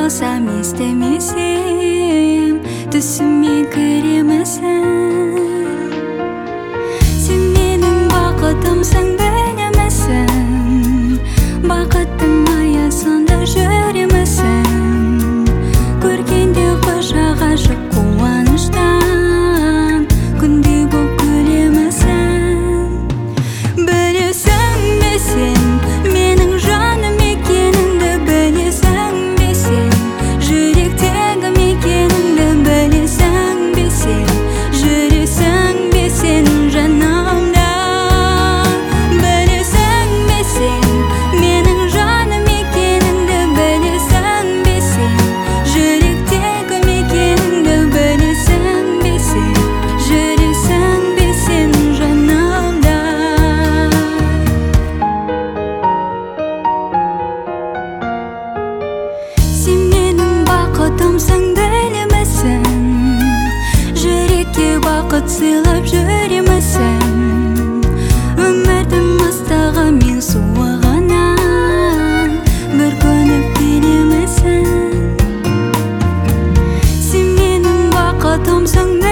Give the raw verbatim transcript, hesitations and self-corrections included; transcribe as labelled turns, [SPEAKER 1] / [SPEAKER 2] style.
[SPEAKER 1] болсам естемесем, түсіме кіремісің? Сен менің бақытымсың, білемісің? Бақыттың аясында жүремісің? Көргенде құшақ ашып қуаныштан күнде боп күлемісің? Білесің бе сен менің жаным екеніңді? Білесің бе сен жүректегі мекеніңді? Білесің бе сен жүресің бе сен жанымда? Білесің бе сен менің жаным екеніңді? Білесің бе сен жүректегі мекеніңді? Білесің бе сен жүресің бе сен жанымда? Сен менің бақытымсың, білемісің? Жүрекке бақыт сыйлап жүремісің? Өмірдің ыстығы мен суығынан бір көніп келемісің? Сен менің бақытымсың,